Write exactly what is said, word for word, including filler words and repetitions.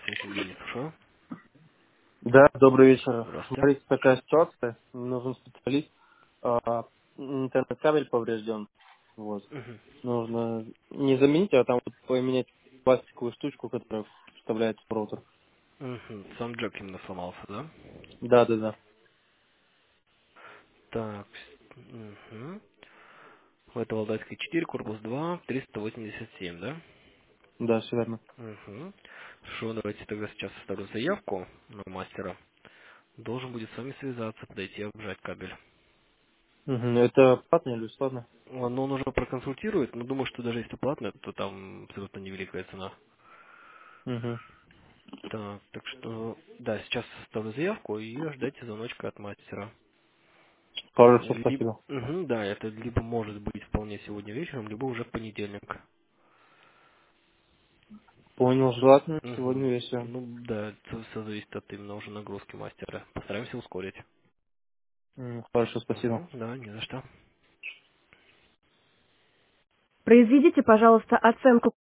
Связь Евгений, слушаю. Да, добрый вечер. Здравствуйте. Смотрите, такая ситуация. Мне нужен специалист. А, интернет-кабель поврежден. Вот. Мгм. Нужно не заменить, а там вот поменять пластиковую штучку, которая вставляется в роутер. Мгм. Сам джек именно сломался, да? Да, да, да. Так. Угу. Это Валдайская четыре, корпус два, триста восемьдесят семь, да? Да, все верно. Угу. Хорошо, давайте тогда сейчас оставлю заявку на мастера. Должен будет с вами связаться, подойти и обжать кабель. Мгм. Это платно или бесплатно? А, Но он уже проконсультирует, но думаю, что даже если платно, то там абсолютно невеликая цена. Угу. Так, так что, да, сейчас оставлю заявку и ждайте звоночка от мастера. Хорошо, Либо, спасибо. да, это либо может быть вполне сегодня вечером, либо уже в понедельник. Понял, желательно сегодня Мгм. вечером. Ну да, это все зависит от именно уже нагрузки мастера. Постараемся ускорить. М, Хорошо, спасибо. Мгм, да, не за что. Произведите, пожалуйста, оценку